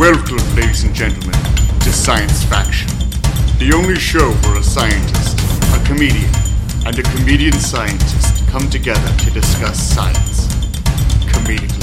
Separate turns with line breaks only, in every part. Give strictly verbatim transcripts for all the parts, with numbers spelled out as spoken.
Welcome, ladies and gentlemen, to Science Faction, the only show where a scientist, a comedian, and a comedian scientist come together to discuss science comedically.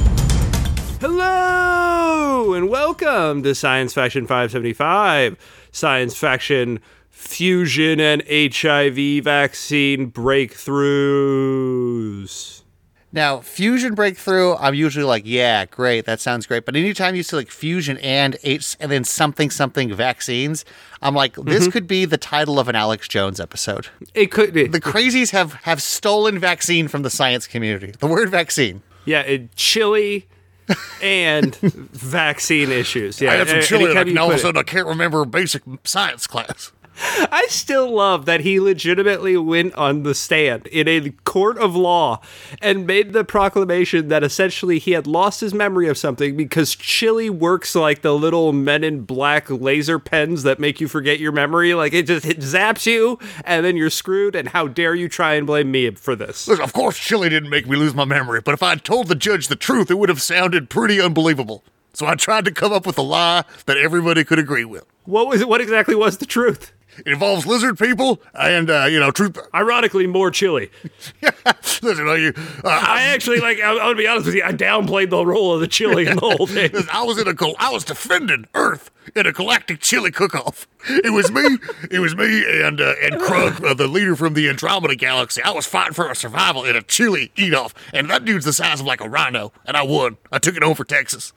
Hello, and welcome to Science Faction five seventy-five, Science Faction Fusion and H I V Vaccine Breakthroughs.
Now, fusion breakthrough, I'm usually like, yeah, great, that sounds great. But anytime you see like fusion and H and then something something vaccines, I'm like, this mm-hmm. could be the title of an Alex Jones episode.
It could be.
The crazies have, have stolen vaccine from the science community. The word vaccine.
Yeah, it, chili and vaccine issues. Yeah,
I had some chili and all of a sudden I can't remember basic science class.
I still love that he legitimately went on the stand in a court of law and made the proclamation that essentially he had lost his memory of something because chili works like the little Men in Black laser pens that make you forget your memory. Like, it just it zaps you, and then you're screwed, and how dare you try and blame me for this?
Look, of course chili didn't make me lose my memory, but if I had told the judge the truth, it would have sounded pretty unbelievable. So I tried to come up with a lie that everybody could agree with.
What was it? What exactly was the truth?
It involves lizard people and, uh, you know, truth.
Ironically, more chili.
Listen, are you? Uh,
I actually, like, I, I'm going to be honest with you, I downplayed the role of the chili in the whole thing.
Listen, I was in a, I was defending Earth in a galactic chili cook-off. It was me, it was me and, uh, and Krug, uh, the leader from the Andromeda Galaxy. I was fighting for our survival in a chili eat-off, and that dude's the size of like a rhino, and I won. I took it home for Texas.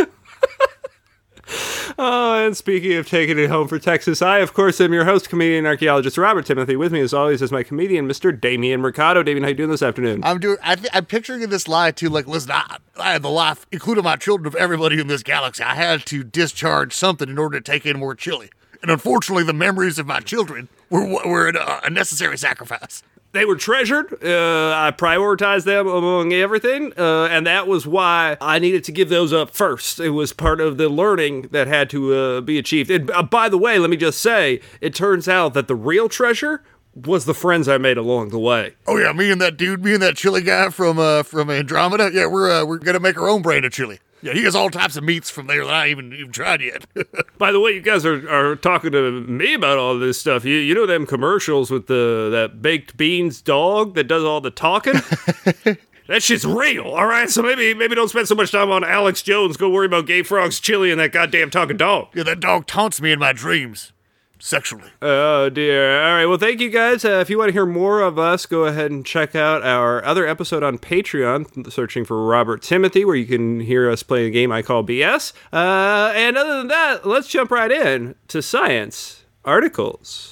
Oh, and speaking of taking it home for Texas, I, of course, am your host, comedian, archaeologist Robert Timothy. With me, as always, is my comedian, Mister Damian Mercado. Damian, how you doing this afternoon?
I'm doing. I th- I'm picturing in this lie too. Like, listen, I, I had the life, including my children, of everybody in this galaxy. I had to discharge something in order to take in more chili, and unfortunately, the memories of my children were were a, a necessary sacrifice.
They were treasured. Uh, I prioritized them among everything, uh, and that was why I needed to give those up first. It was part of the learning that had to uh, be achieved. And, uh, by the way, let me just say, it turns out that the real treasure was the friends I made along the way.
Oh yeah, me and that dude, me and that chili guy from uh, from Andromeda. Yeah, we're uh, we're gonna make our own brand of chili. Yeah, he has all types of meats from there that I haven't even tried yet.
By the way, you guys are, are talking to me about all this stuff. You you know them commercials with the that baked beans dog that does all the talking? That shit's real, all right? So maybe maybe don't spend so much time on Alex Jones. Go worry about Gay Frog's chili and that goddamn talking dog.
Yeah, that dog taunts me in my dreams. Sexually.
Oh, dear. All right. Well, thank you, guys. Uh, if you want to hear more of us, go ahead and check out our other episode on Patreon, searching for Robert Timothy, where you can hear us play a game I call B S. Uh, and other than that, let's jump right in to Science Articles.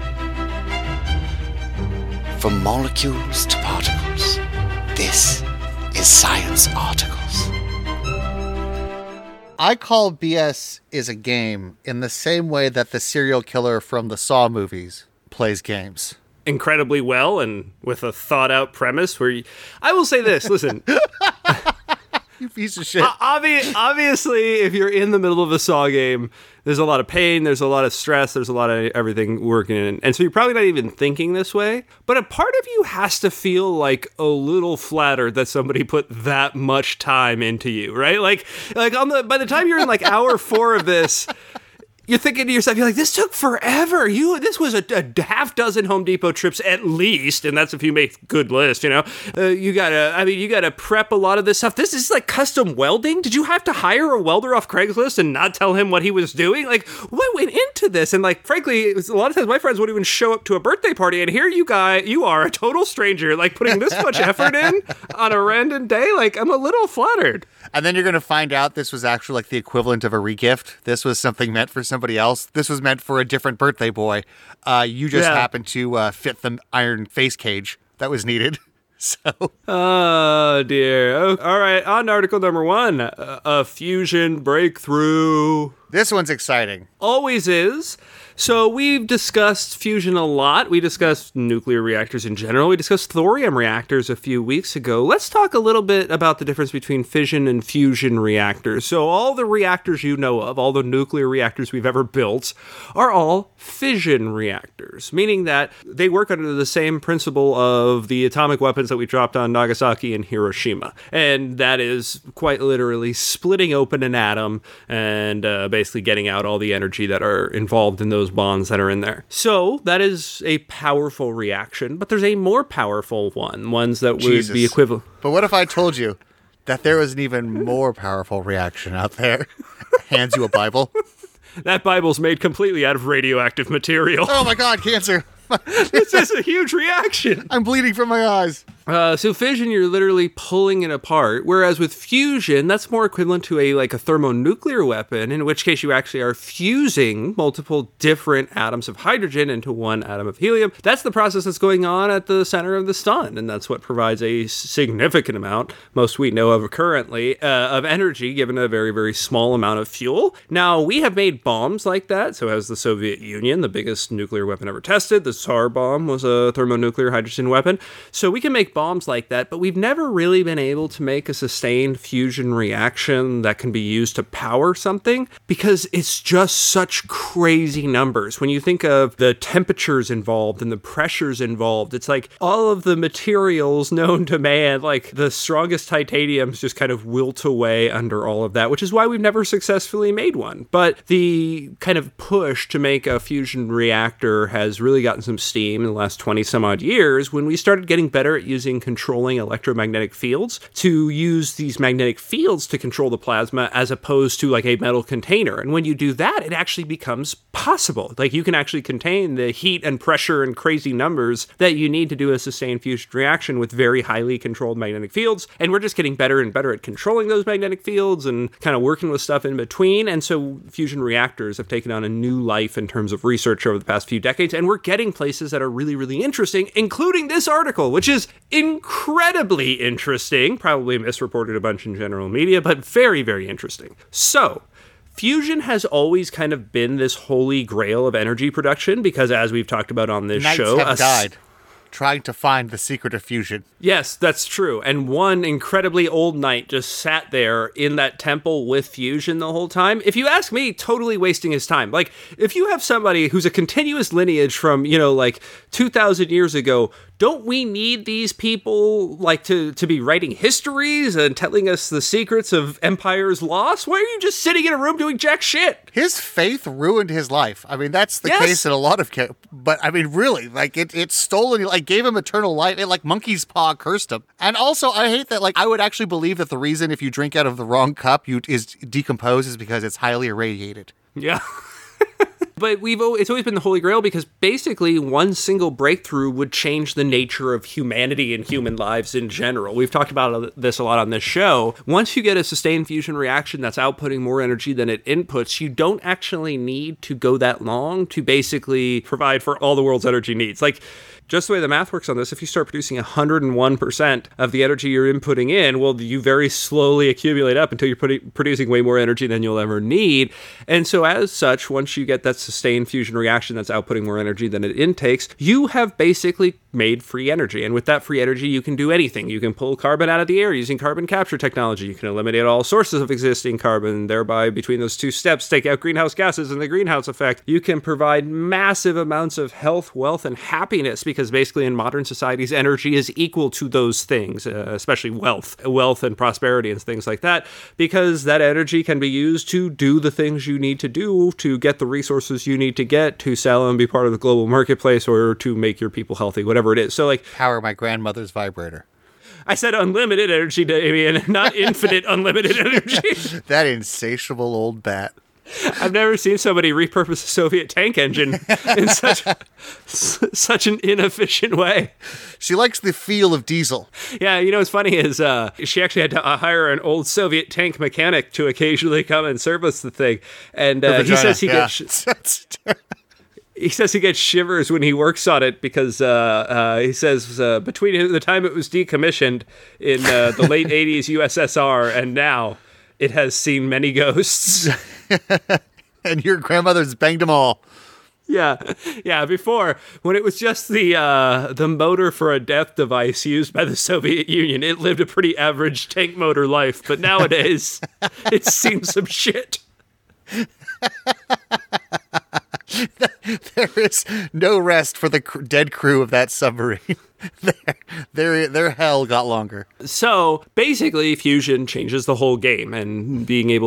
From molecules to particles, this is Science Articles.
I call B S is a game in the same way that the serial killer from the Saw movies plays games.
Incredibly well and with a thought-out premise where you... I will say this, listen.
You piece of shit.
Obvi- obviously, if you're in the middle of a Saw game, there's a lot of pain, there's a lot of stress, there's a lot of everything working in. And so you're probably not even thinking this way. But a part of you has to feel like a little flattered that somebody put that much time into you, right? Like, like on the by the time you're in like hour four of this, you're thinking to yourself, you're like, this took forever. You, this was a, a half dozen Home Depot trips at least, and that's if you make a good list, you know? Uh, you gotta, I mean, you gotta prep a lot of this stuff. This is like custom welding. Did you have to hire a welder off Craigslist and not tell him what he was doing? Like, what went into this? And like, frankly, it was, a lot of times my friends wouldn't even show up to a birthday party, and here you guy, you are a total stranger, like putting this much effort in on a random day. Like, I'm a little flattered.
And then you're going to find out this was actually like the equivalent of a regift. This was something meant for somebody else. This was meant for a different birthday boy. Uh, you just
yeah.
happened to uh, fit the iron face cage that was needed. So.
Oh, dear. Oh, all right, on to article number one. A, a fusion breakthrough.
This one's exciting.
Always is. So we've discussed fusion a lot. We discussed nuclear reactors in general. We discussed thorium reactors a few weeks ago. Let's talk a little bit about the difference between fission and fusion reactors. So all the reactors you know of, all the nuclear reactors we've ever built, are all fission reactors, meaning that they work under the same principle of the atomic weapons that we dropped on Nagasaki and Hiroshima. And that is quite literally splitting open an atom and uh, basically getting out all the energy that are involved in those bonds that are in there. So that is a powerful reaction, but there's a more powerful one, ones that would
Jesus.
be equivalent.
But what if I told you that there was an even more powerful reaction out there? Hands you a Bible.
That Bible's made completely out of radioactive material.
Oh my God, cancer.
This is a huge reaction.
I'm bleeding from my eyes.
Uh, so fission, you're literally pulling it apart, whereas with fusion, that's more equivalent to a like a thermonuclear weapon, in which case you actually are fusing multiple different atoms of hydrogen into one atom of helium. That's the process that's going on at the center of the sun, and that's what provides a significant amount, most we know of currently, uh, of energy given a very, very small amount of fuel. Now, we have made bombs like that, so as the Soviet Union, the biggest nuclear weapon ever tested. The Tsar bomb was a thermonuclear hydrogen weapon, so we can make bombs like that, but we've never really been able to make a sustained fusion reaction that can be used to power something because it's just such crazy numbers. When you think of the temperatures involved and the pressures involved, it's like all of the materials known to man, like the strongest titaniums just kind of wilt away under all of that, which is why we've never successfully made one. But the kind of push to make a fusion reactor has really gotten some steam in the last twenty some odd years when we started getting better at using controlling electromagnetic fields to use these magnetic fields to control the plasma as opposed to like a metal container. And when you do that, it actually becomes possible. Like you can actually contain the heat and pressure and crazy numbers that you need to do a sustained fusion reaction with very highly controlled magnetic fields. And we're just getting better and better at controlling those magnetic fields and kind of working with stuff in between. And so fusion reactors have taken on a new life in terms of research over the past few decades. And we're getting places that are really, really interesting, including this article, which is incredibly interesting, probably misreported a bunch in general media, but very, very interesting. So, fusion has always kind of been this holy grail of energy production because, as we've talked about on this
Knights
show,
have
a,
died trying to find the secret of fusion.
Yes, that's true. And one incredibly old knight just sat there in that temple with fusion the whole time. If you ask me, totally wasting his time. Like, if you have somebody who's a continuous lineage from, you know, like two thousand years ago, don't we need these people, like, to, to be writing histories and telling us the secrets of empires lost? Why are you just sitting in a room doing jack shit?
His faith ruined his life. I mean, that's the
Yes.
case in a lot of cases. But, I mean, really, like, it, it stolen, like, gave him eternal life. It, like, monkey's paw cursed him. And also, I hate that, like, I would actually believe that the reason if you drink out of the wrong cup, you is decompose is because it's highly irradiated.
Yeah. But we've it's always been the Holy Grail because basically one single breakthrough would change the nature of humanity and human lives in general. We've talked about this a lot on this show. Once you get a sustained fusion reaction that's outputting more energy than it inputs, you don't actually need to go that long to basically provide for all the world's energy needs. Like, just the way the math works on this, if you start producing one hundred one percent of the energy you're inputting in, well, you very slowly accumulate up until you're putting, producing way more energy than you'll ever need. And so as such, once you get that sustained fusion reaction that's outputting more energy than it intakes, you have basically made free energy. And with that free energy, you can do anything. You can pull carbon out of the air using carbon capture technology. You can eliminate all sources of existing carbon, thereby between those two steps, take out greenhouse gases and the greenhouse effect. You can provide massive amounts of health, wealth, and happiness because basically in modern societies, energy is equal to those things, uh, especially wealth, wealth and prosperity and things like that, because that energy can be used to do the things you need to do, to get the resources you need to get, to sell and be part of the global marketplace, or to make your people healthy, whatever it is. So, like,
Power my grandmother's vibrator.
I said unlimited energy, Damien, not infinite unlimited energy.
That insatiable old bat.
I've never seen somebody repurpose a Soviet tank engine in such such an inefficient way.
She likes the feel of diesel.
Yeah, you know what's funny is uh, she actually had to uh, hire an old Soviet tank mechanic to occasionally come and service the thing, and uh, he says he
yeah.
gets. Sh- He says he gets shivers when he works on it because uh, uh, he says uh, between the time it was decommissioned in uh, the late eighties U S S R and now, it has seen many ghosts.
And your grandmother's banged them all.
Yeah, yeah. Before, when it was just the uh, the motor for a death device used by the Soviet Union, it lived a pretty average tank motor life. But nowadays, it's seen some shit.
There is no rest for the cr- dead crew of that submarine. their, their, their hell got longer.
So basically, fusion changes the whole game, and being able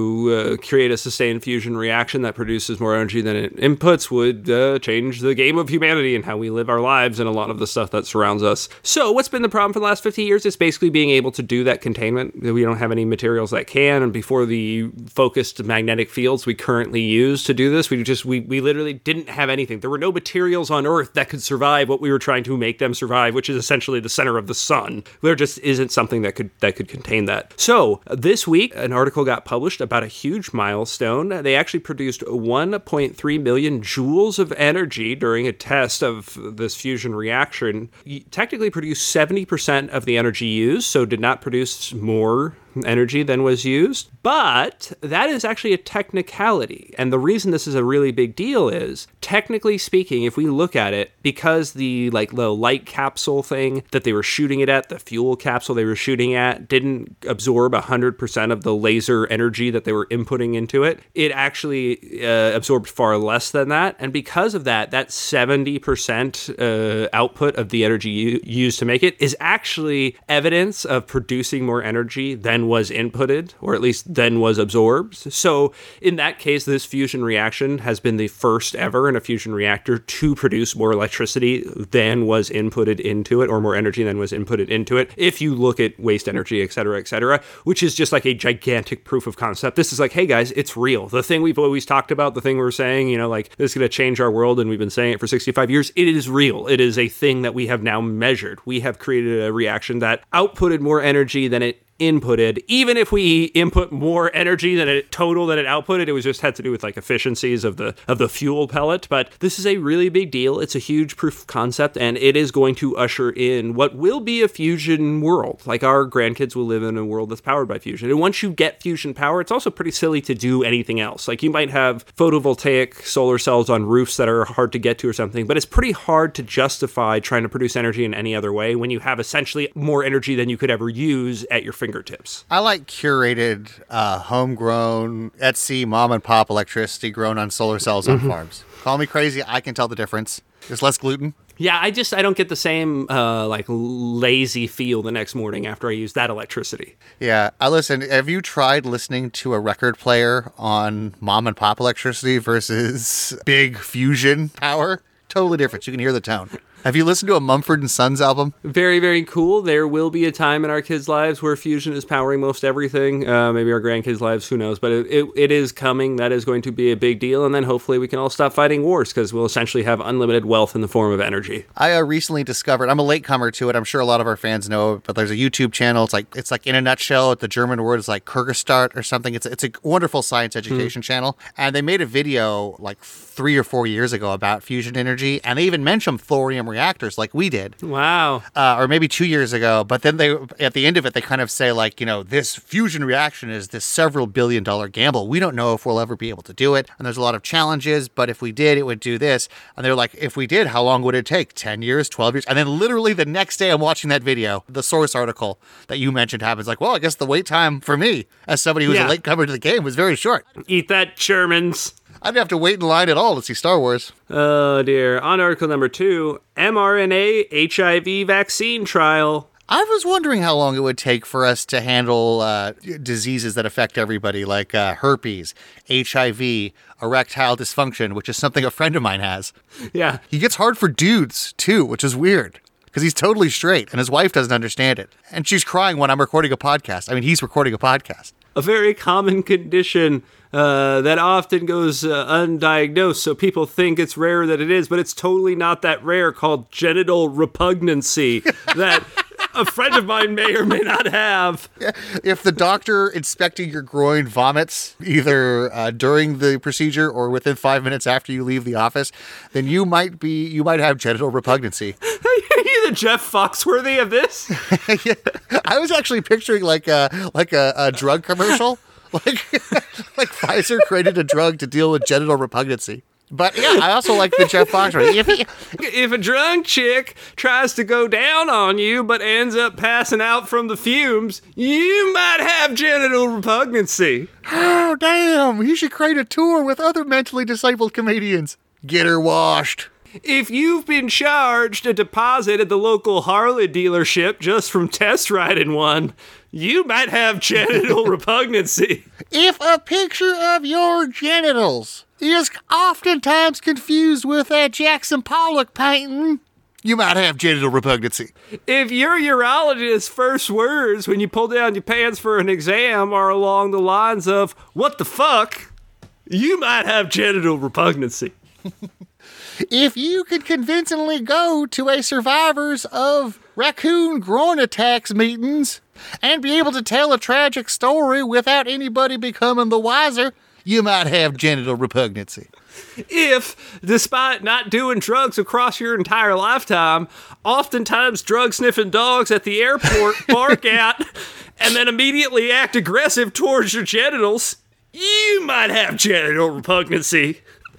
to uh, create a sustained fusion reaction that produces more energy than it inputs would uh, change the game of humanity and how we live our lives and a lot of the stuff that surrounds us. So what's been the problem for the last fifty years? It's basically being able to do that containment. We don't have any materials that can, and before the focused magnetic fields we currently use to do this, we just we, we literally didn't have anything. There were no materials on Earth that could survive what we were trying to make them survive, which is essentially the center of the sun. There just isn't something that could that could contain that. So this week, an article got published about a huge milestone. They actually produced one point three million joules of energy during a test of this fusion reaction. Technically produced seventy percent of the energy used, so did not produce more energy than was used, but that is actually a technicality. And the reason this is a really big deal is, technically speaking, if we look at it, because the like the light capsule thing that they were shooting it at, the fuel capsule they were shooting at, didn't absorb one hundred percent of the laser energy that they were inputting into it, it actually uh, absorbed far less than that. And because of that, that seventy percent uh, output of the energy u- used to make it is actually evidence of producing more energy than was inputted, or at least then was absorbed. So in that case, this fusion reaction has been the first ever in a fusion reactor to produce more electricity than was inputted into it, or more energy than was inputted into it. If you look at waste energy, et cetera, et cetera, which is just like a gigantic proof of concept. This is like, hey guys, it's real. The thing we've always talked about, the thing we're saying, you know, like this is going to change our world, and we've been saying it for sixty-five years. It is real. It is a thing that we have now measured. We have created a reaction that outputted more energy than it inputted. Even if we input more energy than it total than it outputted, it was just had to do with like efficiencies of the of the fuel pellet. But this is a really big deal. It's a huge proof of concept, and it is going to usher in what will be a fusion world. Like our grandkids will live in a world that's powered by fusion. And once you get fusion power, it's also pretty silly to do anything else. Like you might have photovoltaic solar cells on roofs that are hard to get to or something, but it's pretty hard to justify trying to produce energy in any other way when you have essentially more energy than you could ever use at your fingertips.
I like curated, uh, homegrown, Etsy, mom and pop electricity grown on solar cells on mm-hmm. farms. Call me crazy, I can tell the difference. There's less gluten.
Yeah, I just, I don't get the same, uh, like, lazy feel the next morning after I use that electricity.
Yeah, I listen, have you tried listening to a record player on mom and pop electricity versus big fusion power? Totally different. You can hear the tone. Have you listened to a Mumford and Sons album?
Very, very cool. There will be a time in our kids' lives where fusion is powering most everything. Uh, maybe our grandkids' lives, who knows? But it, it, it is coming. That is going to be a big deal. And then hopefully we can all stop fighting wars, because we'll essentially have unlimited wealth in the form of energy.
I uh, recently discovered, I'm a latecomer to it. I'm sure a lot of our fans know it, but there's a YouTube channel. It's like, it's like in a nutshell, the German word is like Kyrgyzstan or something. It's, it's a wonderful science education mm. channel. And they made a video like three or four years ago about fusion energy. And they even mentioned thorium reactors like we did. Did.
Wow.
Uh, or maybe two years ago. But then they, at the end of it, they kind of say like, you know, this fusion reaction is this several billion dollar gamble. We don't know if we'll ever be able to do it. And there's a lot of challenges, but if we did, it would do this. And they're like, if we did, how long would it take? ten years, twelve years? And then literally the next day I'm watching that video, the source article that you mentioned happens. Like, well, I guess the wait time for me as somebody who's yeah. a latecomer to the game was very short.
Eat that, Germans.
I didn't have to wait in line at all to see Star Wars.
Oh, dear. On article number two, mRNA H I V vaccine trial.
I was wondering how long it would take for us to handle uh, diseases that affect everybody, like uh, herpes, H I V, erectile dysfunction, which is something a friend of mine has.
Yeah.
He gets hard for dudes, too, which is weird. Because he's totally straight, and his wife doesn't understand it. And she's crying when I'm recording a podcast. I mean, he's recording a podcast.
A very common condition uh, that often goes uh, undiagnosed, so people think it's rarer than it is, but it's totally not that rare, called genital repugnancy that a friend of mine may or may not have.
If the doctor inspecting your groin vomits, either uh, during the procedure or within five minutes after you leave the office, then you might be you might have genital repugnancy.
Are you the Jeff Foxworthy of this?
Yeah. I was actually picturing like a like a, a drug commercial, like like Pfizer created a drug to deal with genital repugnancy. But yeah, I also like the Jeff Foxworthy. If he,
If a drunk chick tries to go down on you but ends up passing out from the fumes, you might have genital repugnancy.
oh, damn, he should create a tour with other mentally disabled comedians. Get her washed.
If you've been charged a deposit at the local Harley dealership just from test riding one, you might have genital repugnancy.
If a picture of your genitals is oftentimes confused with that Jackson Pollock painting, you might have genital repugnancy.
If your urologist's first words when you pull down your pants for an exam are along the lines of, "What the fuck?" you might have genital repugnancy.
If you could convincingly go to a survivors of raccoon groin attacks meetings and be able to tell a tragic story without anybody becoming the wiser, you might have genital repugnancy.
If, despite not doing drugs across your entire lifetime, oftentimes drug-sniffing dogs at the airport bark at and then immediately act aggressive towards your genitals, you might have genital repugnancy.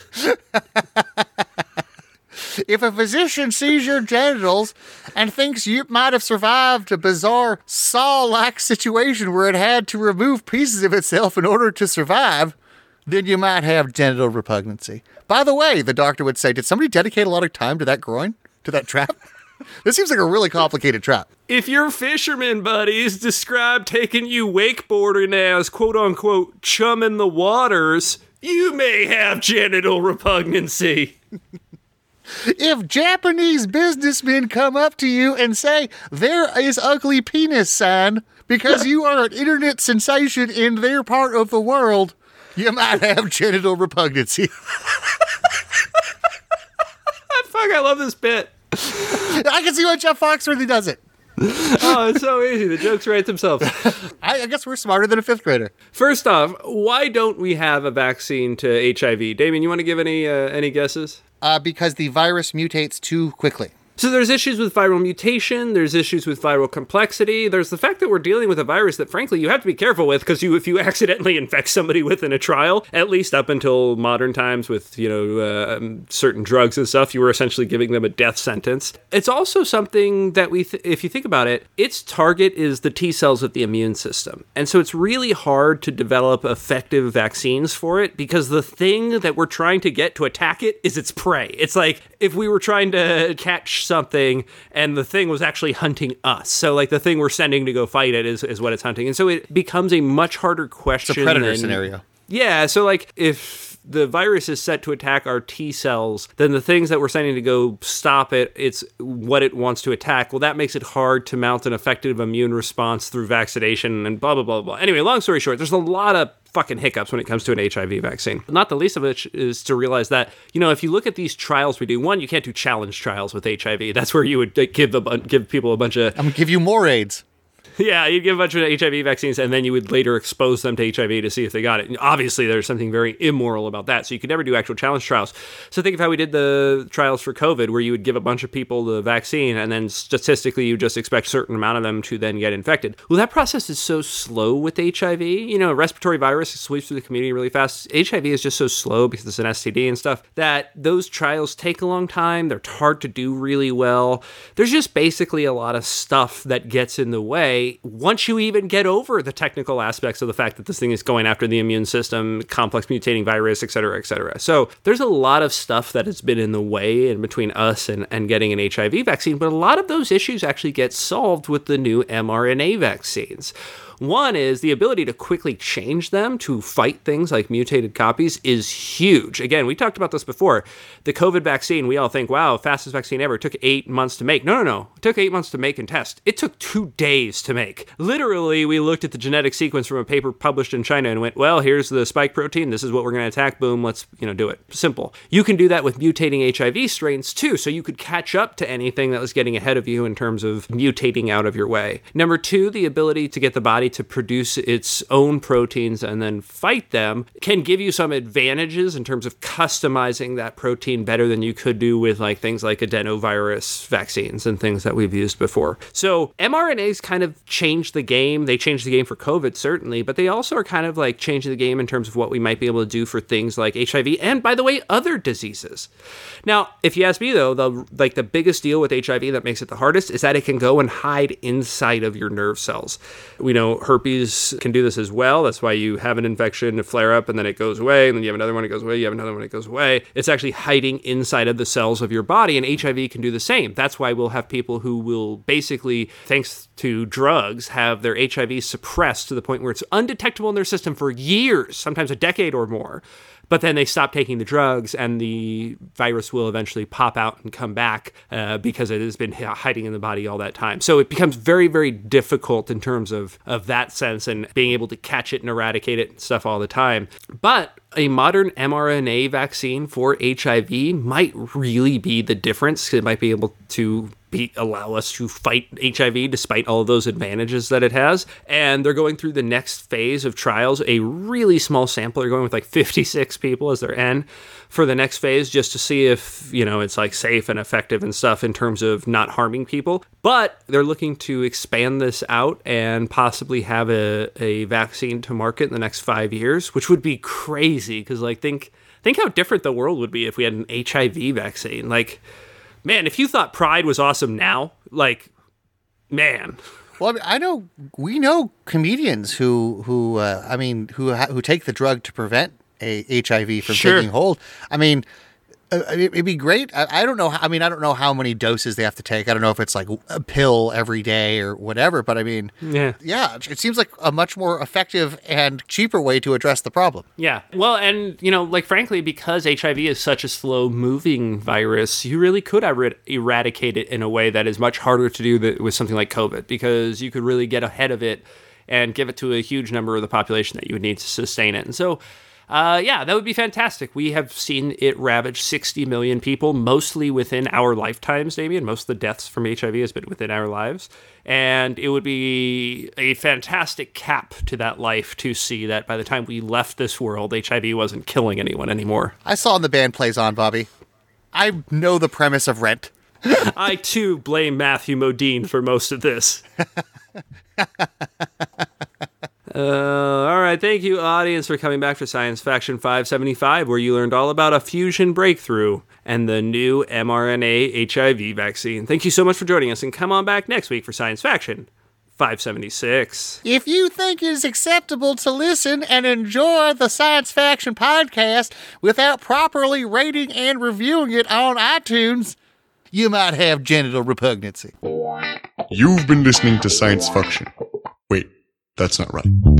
If a physician sees your genitals and thinks you might have survived a bizarre Saw-like situation where it had to remove pieces of itself in order to survive, then you might have genital repugnancy. By the way, the doctor would say, did somebody dedicate a lot of time to that groin? To that trap? This seems like a really complicated trap.
If your fisherman buddies describe taking you wakeboarding as quote-unquote chumming the waters, you may have genital repugnancy.
If Japanese businessmen come up to you and say, there is ugly penis sign because you are an internet sensation in their part of the world, you might have genital repugnancy.
Fuck, I love this bit.
I can see why Jeff Foxworthy does it.
Oh, it's so easy. The jokes write themselves.
I, I guess we're smarter than a fifth grader.
First off, why don't we have a vaccine to H I V? Damien, you want to give any uh, any guesses?
Uh, because the virus mutates too quickly.
So there's issues with viral mutation, there's issues with viral complexity, there's the fact that we're dealing with a virus that, frankly, you have to be careful with, because you, if you accidentally infect somebody with in a trial, at least up until modern times with, you know, uh, certain drugs and stuff, you were essentially giving them a death sentence. It's also something that we, th- if you think about it, its target is the T cells of the immune system. And so it's really hard to develop effective vaccines for it, because the thing that we're trying to get to attack it is its prey. It's like if we were trying to catch something and the thing was actually hunting us. So like the thing we're sending to go fight it is, is what it's hunting. And so it becomes a much harder question.
It's a predator
than,
scenario.
Yeah. So like if the virus is set to attack our T cells, then the things that we're sending to go stop it, it's what it wants to attack. Well, that makes it hard to mount an effective immune response through vaccination and blah, blah, blah, blah. Anyway, long story short, there's a lot of fucking hiccups when it comes to an H I V vaccine. Not the least of which is to realize that, you know, if you look at these trials we do, one, you can't do challenge trials with H I V. That's where you would give a, give people a bunch of...
I'm going to give you more AIDS.
Yeah, you'd give a bunch of H I V vaccines, and then you would later expose them to H I V to see if they got it. And obviously, there's something very immoral about that, so you could never do actual challenge trials. So think of how we did the trials for COVID, where you would give a bunch of people the vaccine, and then statistically, you just expect a certain amount of them to then get infected. Well, that process is so slow with H I V. You know, a respiratory virus sweeps through the community really fast. H I V is just so slow because it's an S T D and stuff, that those trials take a long time. They're hard to do really well. There's just basically a lot of stuff that gets in the way once you even get over the technical aspects of the fact that this thing is going after the immune system, complex mutating virus, et cetera, et cetera. So there's a lot of stuff that has been in the way in between us and, and getting an H I V vaccine, but a lot of those issues actually get solved with the new mRNA vaccines. One is the ability to quickly change them to fight things like mutated copies is huge. Again, we talked about this before. The COVID vaccine, we all think, wow, fastest vaccine ever. It took eight months to make. No, no, no. It took eight months to make and test. It took two days to make. Literally, we looked at the genetic sequence from a paper published in China and went, well, here's the spike protein. This is what we're going to attack. Boom, let's, you know, do it. Simple. You can do that with mutating H I V strains too, so you could catch up to anything that was getting ahead of you in terms of mutating out of your way. Number two, the ability to get the body body to produce its own proteins and then fight them can give you some advantages in terms of customizing that protein better than you could do with like things like adenovirus vaccines and things that we've used before. So mRNAs kind of changed the game. They changed the game for COVID, certainly, but they also are kind of like changing the game in terms of what we might be able to do for things like H I V and, by the way, other diseases. Now, if you ask me, though, the like the biggest deal with H I V that makes it the hardest is that it can go and hide inside of your nerve cells. We know herpes can do this as well. That's why you have an infection, a flare up, and then it goes away, and then you have another one, it goes away, you have another one, it goes away. It's actually hiding inside of the cells of your body, and H I V can do the same. That's why we'll have people who will basically, thanks to drugs, have their H I V suppressed to the point where it's undetectable in their system for years, sometimes a decade or more. But then they stop taking the drugs and the virus will eventually pop out and come back uh, because it has been hiding in the body all that time. So it becomes very, very difficult in terms of, of that sense and being able to catch it and eradicate it and stuff all the time. But a modern mRNA vaccine for H I V might really be the difference. It might be able to be, allow us to fight H I V despite all of those advantages that it has. And they're going through the next phase of trials, a really small sample. They're going with like fifty-six people as their N for the next phase just to see if, you know, it's like safe and effective and stuff in terms of not harming people. But they're looking to expand this out and possibly have a, a vaccine to market in the next five years, which would be crazy because, like, think think how different the world would be if we had an H I V vaccine. Like, man, if you thought Pride was awesome now, like, man.
Well, I, mean, I know we know comedians who who uh, I mean who ha- who take the drug to prevent a H I V from
Sure.
taking hold. I mean, uh, it, it'd be great. I, I don't know. How, I mean, I don't know how many doses they have to take. I don't know if it's like a pill every day or whatever. But I mean,
Yeah.
yeah, it seems like a much more effective and cheaper way to address the problem.
Yeah. Well, and, you know, like, frankly, because H I V is such a slow-moving virus, you really could er- eradicate it in a way that is much harder to do th- with something like COVID, because you could really get ahead of it and give it to a huge number of the population that you would need to sustain it. And so, uh, yeah, that would be fantastic. We have seen it ravage sixty million people, mostly within our lifetimes, Damien. Most of the deaths from H I V has been within our lives. And it would be a fantastic cap to that life to see that by the time we left this world, H I V wasn't killing anyone anymore.
I saw in the band Plays On, Bobby. I know the premise of Rent.
I, too, blame Matthew Modine for most of this. Uh, all right, thank you, audience, for coming back for Science Faction five seventy-five, where you learned all about a fusion breakthrough and the new mRNA H I V vaccine. Thank you so much for joining us, and come on back next week for Science Faction five seventy-six.
If you think it is acceptable to listen and enjoy the Science Faction podcast without properly rating and reviewing it on iTunes, you might have genital repugnancy.
You've been listening to Science Faction. Wait, that's not right.